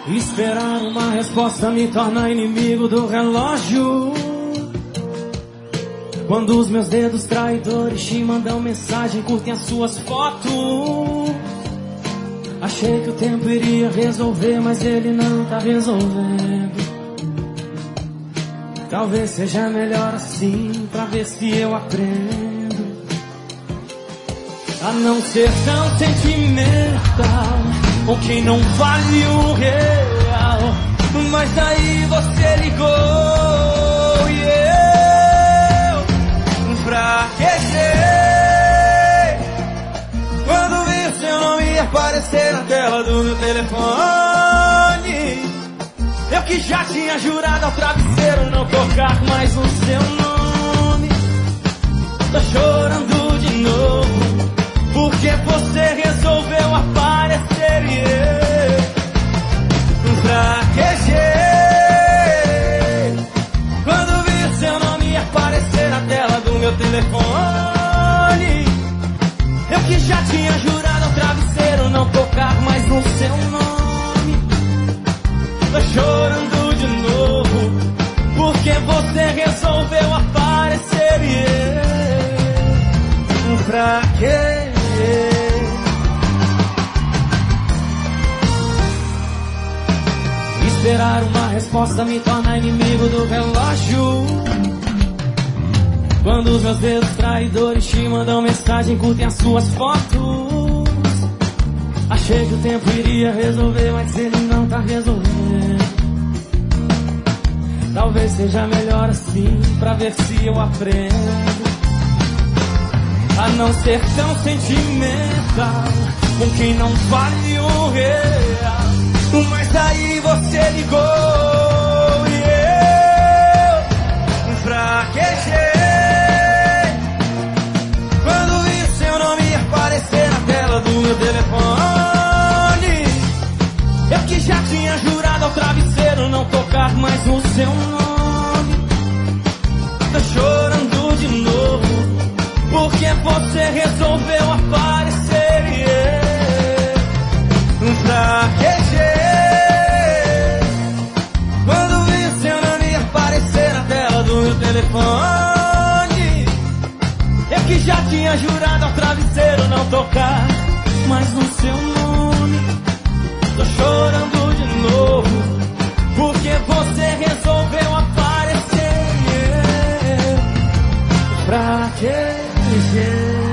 Esperar uma resposta me torna inimigo do relógio. Quando os meus dedos traidores te mandam mensagem, curtem as suas fotos. Achei que o tempo iria resolver, mas ele não tá resolvendo. Talvez seja melhor assim, pra ver se eu aprendo a não ser tão sentimental com quem não vale o real. Mas daí você ligou e eu fraquejei quando vi o seu nome aparecer na tela do meu telefone. Eu que já tinha jurado ao travesseiro não tocar mais no seu nome. Tô chorando de novo porque você resolveu aparecer e eu fraquejei quando vi o seu nome aparecer na tela do meu telefone. Eu que já tinha jurado ao travesseiro não tocar mais no seu nome. Tô chorando de novo porque você resolveu aparecer e eu fraquejei. Esperar uma resposta me torna inimigo do relógio. Quando os meus dedos traidores te mandam mensagem, curtem as suas fotos. Achei que o tempo iria resolver, mas ele não tá resolvendo. Talvez seja melhor assim, pra ver se eu aprendo a não ser tão sentimental com quem não vale o real. Mas daí você ligou e eu fraquejei quando vi seu nome aparecer na tela do meu telefone. Eu que já tinha jurado ao travesseiro não tocar mais no seu nome. Tô chorando de novo porque você resolveu aparecer e eu fraquejei quando vi seu nome aparecer na tela do meu telefone. Eu que já tinha jurado ao travesseiro não tocar mais no seu nome. Tô chorando de novo porque você resolveu aparecer e eu fraquejei.